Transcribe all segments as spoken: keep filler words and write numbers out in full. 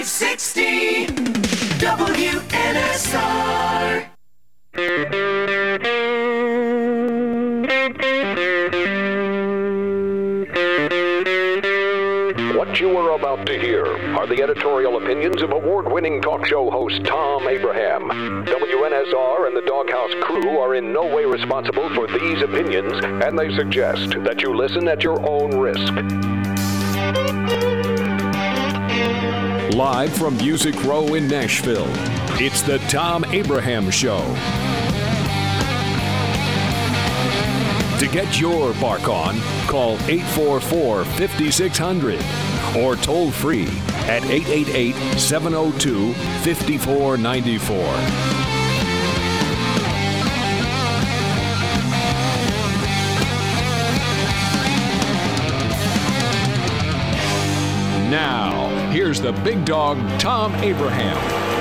five sixty W N S R. What you are about to hear are the editorial opinions of award-winning talk show host Tom Abraham. W N S R and the Doghouse crew are in no way responsible for these opinions, and they suggest that you listen at your own risk. Live from Music Row in Nashville, it's the Tom Abraham Show. To get your bark on, call eight four four, five six zero zero or toll free at eight eight eight, seven zero two, five four nine four. Now, here's the big dog, Tom Abraham.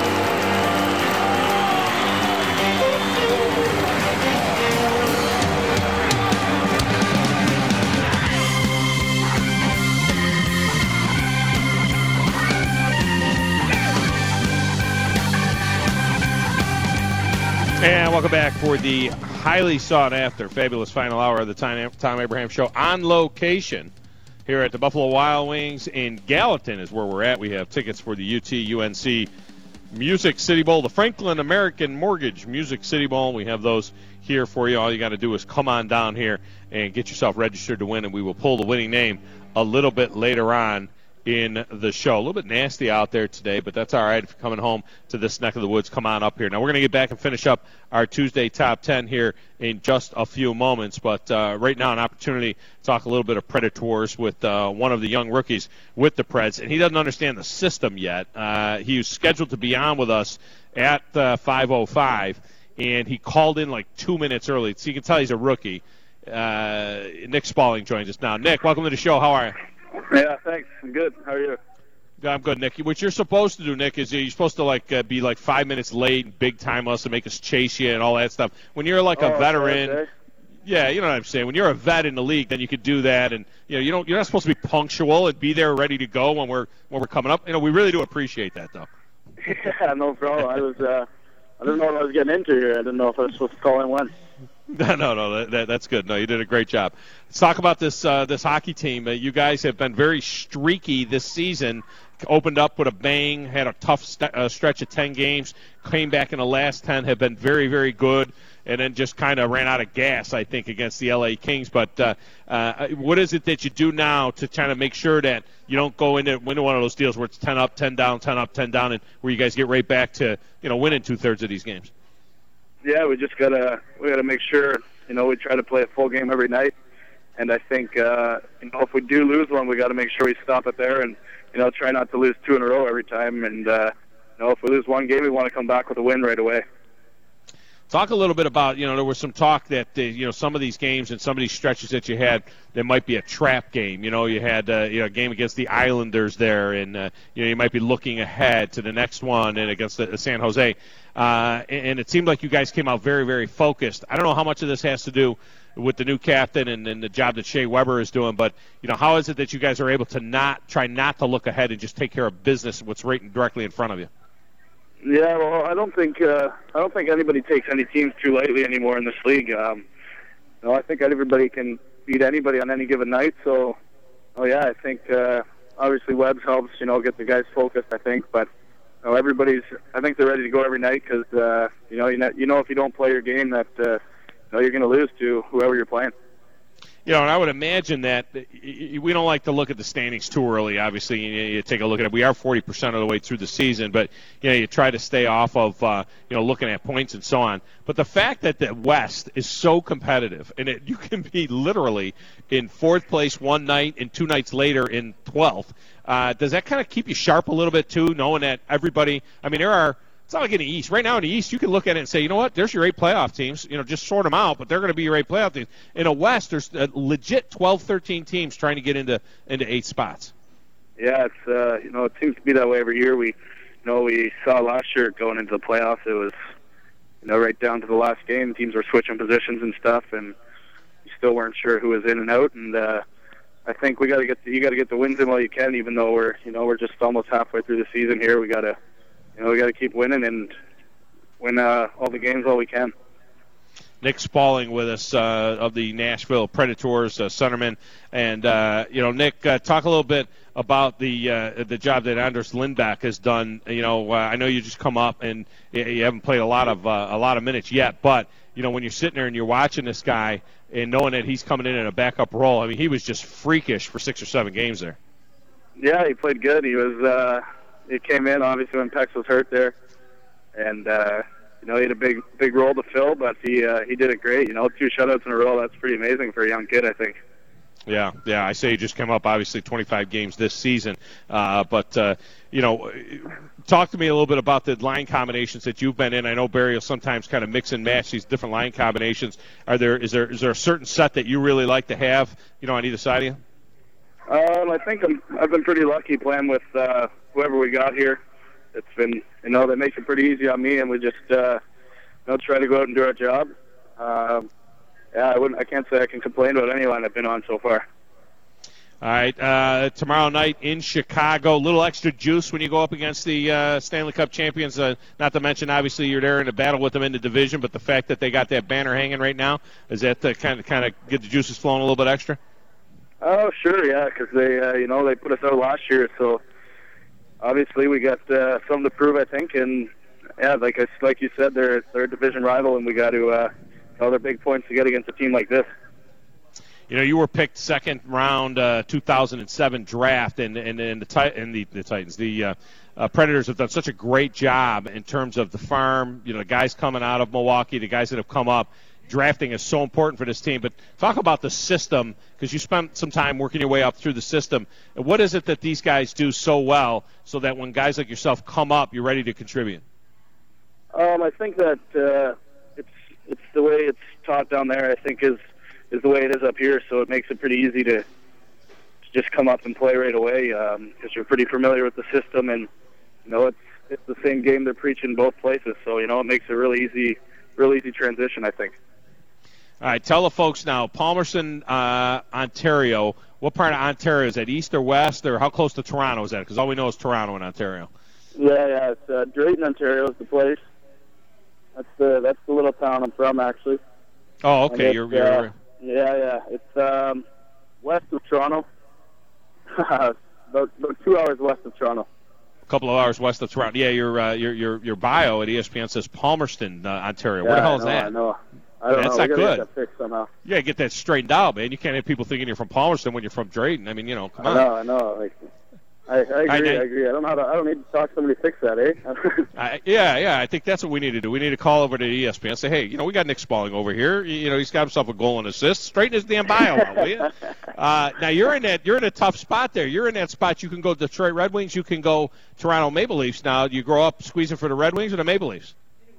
And welcome back for the highly sought-after, fabulous final hour of the Tom Abraham Show on location here at the Buffalo Wild Wings in Gallatin is where we're at. We have tickets for the U T U N C Music City Bowl, the Franklin American Mortgage Music City Bowl. We have those here for you. All you got to do is come on down here and get yourself registered to win, and we will pull the winning name a little bit later on in the show. A little bit nasty out there today, but that's all right. If you're coming home to this neck of the woods, come on up here. Now, we're going to get back and finish up our Tuesday top ten here in just a few moments, but uh, right now an opportunity to talk a little bit of Predators with uh, one of the young rookies with the Preds, and he doesn't understand the system yet. Uh, he was scheduled to be on with us at uh, five oh five, and he called in like two minutes early, so you can tell he's a rookie. Uh, Nick Spaulding joins us now. Nick, welcome to the show. How are you? Yeah, thanks. I'm good. How are you? I'm good, Nick. What you're supposed to do, Nick, is you're supposed to like uh, be like five minutes late and big time us and make us chase you and all that stuff. When you're like a oh, veteran, okay. yeah, you know what I'm saying. When you're a vet in the league, then you could do that, and you know you don't. You're not supposed to be punctual and be there ready to go when we're when we're coming up. You know, we really do appreciate that, though. Yeah, no problem. I was uh, I didn't know what I was getting into here. I didn't know if I was supposed to call in when. No, no, no. That, that, that's good. No, you did a great job. Let's talk about this uh, this hockey team. Uh, you guys have been very streaky this season. Opened up with a bang, had a tough st- uh, stretch of ten games, came back in the last ten, have been very, very good, and then just kind of ran out of gas, I think, against the L A Kings. But uh, uh, what is it that you do now to kind of make sure that you don't go into, into one of those deals where it's ten up, ten down, ten up, ten down, and where you guys get right back to you know winning two-thirds of these games? Yeah, we just gotta we gotta make sure you know we try to play a full game every night, and I think uh, you know if we do lose one, we got to make sure we stop it there and you know try not to lose two in a row every time. And uh, you know if we lose one game, we want to come back with a win right away. Talk a little bit about, you know, there was some talk that, uh, you know, some of these games and some of these stretches that you had, there might be a trap game. You know, you had, uh, you know, a game against the Islanders there, and, uh, you know, you might be looking ahead to the next one and against the, the San Jose. Uh, and, and it seemed like you guys came out very, very focused. I don't know how much of this has to do with the new captain and, and the job that Shea Weber is doing, but, you know, how is it that you guys are able to not try not to look ahead and just take care of business, what's right directly in front of you? Yeah, well, I don't think uh, I don't think anybody takes any teams too lightly anymore in this league. Um, you know, I think everybody can beat anybody on any given night. So, oh yeah, I think uh, obviously Webbs helps, you know, get the guys focused. I think, but you know, everybody's. I think they're ready to go every night because uh, you know, you know, you know, if you don't play your game, that uh, you know you're going to lose to whoever you're playing. You know, and I would imagine that we don't like to look at the standings too early. Obviously, you, you take a look at it. We are forty percent of the way through the season, but you know, you try to stay off of uh, you know looking at points and so on. But the fact that the West is so competitive, and it, you can be literally in fourth place one night and two nights later in twelfth, uh, does that kind of keep you sharp a little bit too, knowing that everybody? I mean, there are. It's not like in the East. Right now in the East, you can look at it and say, you know what, there's your eight playoff teams. You know, just sort them out, but they're going to be your eight playoff teams. In the West, there's a legit twelve, thirteen teams trying to get into into eight spots. Yeah, it's uh, you know, it seems to be that way every year. We, you know, we saw last year going into the playoffs, it was, you know, right down to the last game, teams were switching positions and stuff, and you still weren't sure who was in and out. And uh, I think we got to get the, you got to get the wins in while you can, even though we're you know we're just almost halfway through the season here. We got to you know we got to keep winning and win uh, all the games while we can. Nick Spaulding with us uh, of the Nashville Predators, uh, centerman. And, uh, you know, Nick, uh, talk a little bit about the uh, the job that Anders Lindback has done. You know, uh, I know you just come up and you haven't played a lot of uh, a lot of minutes yet, but, you know, when you're sitting there and you're watching this guy and knowing that he's coming in in a backup role, I mean, he was just freakish for six or seven games there. Yeah, he played good. He was uh, he came in, obviously, when Pex was hurt there. And, uh, you know, he had a big big role to fill, but he uh, he did it great. You know, two shutouts in a row, that's pretty amazing for a young kid, I think. Yeah, yeah. I say he just came up, obviously, twenty-five games this season. Uh, but, uh, you know, talk to me a little bit about the line combinations that you've been in. I know Barry will sometimes kind of mix and match these different line combinations. Are there is there is there a certain set that you really like to have, you know, on either side of you? Um, I think I'm, I've been pretty lucky playing with uh, whoever we got here. It's been, you know, that makes it pretty easy on me, and we just, uh, you know, try to go out and do our job. Um, yeah, I wouldn't, I can't say I can complain about any line I've been on so far. All right, uh, tomorrow night in Chicago, a little extra juice when you go up against the uh, Stanley Cup champions. Uh, not to mention, obviously, you're there in a battle with them in the division, but the fact that they got that banner hanging right now, is that the kind of kind of get the juices flowing a little bit extra? Oh, sure, yeah, because they, uh, you know, they put us out last year, so obviously we got uh, something to prove, I think, and yeah, like I, like you said, they're they're a division rival, and we got to, uh, you know, they're big points to get against a team like this. You know, you were picked second round uh, two thousand seven draft, and and, and the tit- and the, the Titans, the uh, uh, Predators have done such a great job in terms of the farm. You know, the guys coming out of Milwaukee, the guys that have come up. Drafting is so important for this team, but talk about the system, because you spent some time working your way up through the system. What is it that these guys do so well so that when guys like yourself come up, you're ready to contribute? Um, I think that uh, it's it's the way it's taught down there, I think, is is the way it is up here, so it makes it pretty easy to, to just come up and play right away because um, you're pretty familiar with the system, and, you know, it's it's the same game they're preaching both places, so, you know, it makes a really easy, real easy transition, I think. All right, tell the folks now, Palmerston, uh, Ontario. What part of Ontario is that? East or west, or how close to Toronto is that? Because all we know is Toronto and Ontario. Yeah, yeah, it's uh, Drayton, Ontario is the place. That's the that's the little town I'm from, actually. Oh, okay. You're, you're uh, yeah, yeah. It's um, west of Toronto. about, about two hours west of Toronto. A couple of hours west of Toronto. Yeah, your uh, your your your bio at E S P N says Palmerston, uh, Ontario. Yeah, Where the hell I is know, that? I know. I don't That's know. not we good. Get that fixed somehow. You gotta get that straightened out, man. You can't have people thinking you're from Palmerston when you're from Drayton. I mean, you know, come on. I know, I know. Like, I, I agree. I, I agree. I don't know how to. I don't need to talk to somebody to fix that, eh? I, yeah, yeah. I think that's what we need to do. We need to call over to E S P N and say, hey, you know, we got Nick Spaulding over here. You, you know, he's got himself a goal and assist. Straighten his damn bio out, will you? Uh, now you're in that. You're in a tough spot there. You're in that spot. You can go Detroit Red Wings. You can go Toronto Maple Leafs. Now, you grow up squeezing for the Red Wings or the Maple Leafs?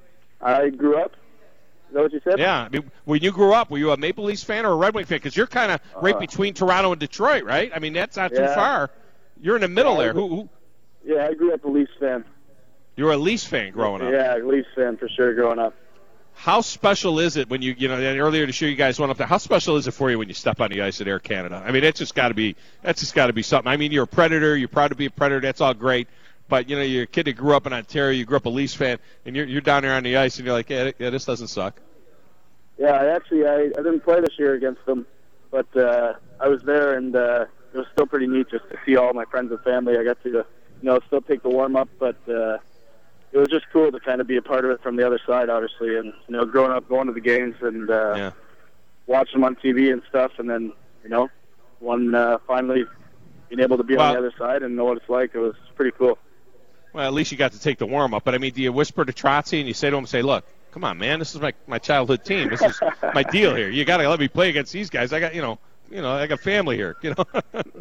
I grew up. Is that what you said? Yeah. I mean, when you grew up, were you a Maple Leafs fan or a Red Wing fan? Because you're kind of uh, right between Toronto and Detroit, right? I mean, that's not yeah. too far. You're in the middle yeah, there. Who, who? Yeah, I grew up a Leafs fan. You were a Leafs fan growing up. Yeah, Leafs fan for sure growing up. How special is it when you, you know, and earlier this year you guys went up there. How special is it for you when you step on the ice at Air Canada? I mean, that's just got to be, that's just got to be something. I mean, you're a Predator. You're proud to be a Predator. That's all great. But, you know, you're a kid that grew up in Ontario. You grew up a Leafs fan, and you're, you're down there on the ice, and you're like, yeah, yeah this doesn't suck. Yeah, I actually, I, I didn't play this year against them, but uh, I was there, and uh, it was still pretty neat just to see all my friends and family. I got to, you know, still take the warm-up, but uh, it was just cool to kind of be a part of it from the other side, obviously. And, you know, growing up, going to the games and uh, yeah. watching them on T V and stuff, and then, you know, one uh, finally being able to be well, on the other side and know what it's like, it was pretty cool. Well, at least you got to take the warm-up. But, I mean, do you whisper to Trotzy and you say to him, say, look, come on, man, this is my, my childhood team. This is my deal here. You got to let me play against these guys. I got, you know, you know, I got family here, you know.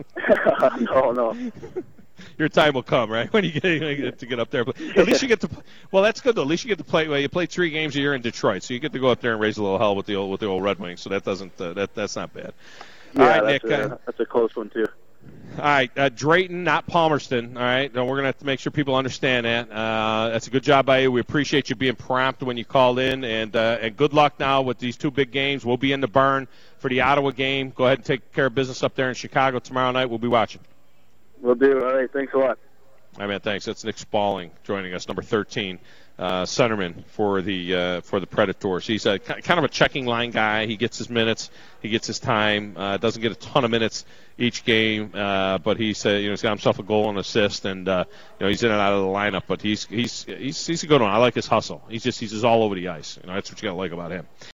no, no. Your time will come, right, when you get, you get to get up there. At least you get to – well, that's good, though. At least you get to play – well, you play three games a year in Detroit, so you get to go up there and raise a little hell with the old with the old Red Wings, so that doesn't uh, – that that's not bad. Yeah, All right, that's, Nick. A, uh, that's a close one, too. All right, uh, Drayton, not Palmerston. All right, and we're going to have to make sure people understand that. Uh, that's a good job by you. We appreciate you being prompt when you called in, and uh, and good luck now with these two big games. We'll be in the barn for the Ottawa game. Go ahead and take care of business up there in Chicago tomorrow night. We'll be watching. We'll do. All right, thanks a lot. All right, man, thanks. That's Nick Spaulding joining us, number thirteen. Uh, centerman for the uh, for the Predators. He's a kind of a checking line guy. He gets his minutes, he gets his time. Uh, doesn't get a ton of minutes each game, uh, but he's uh, you know he's got himself a goal and assist, and uh, you know he's in and out of the lineup. But he's he's he's he's a good one. I like his hustle. He's just he's just all over the ice. You know that's what you got to like about him.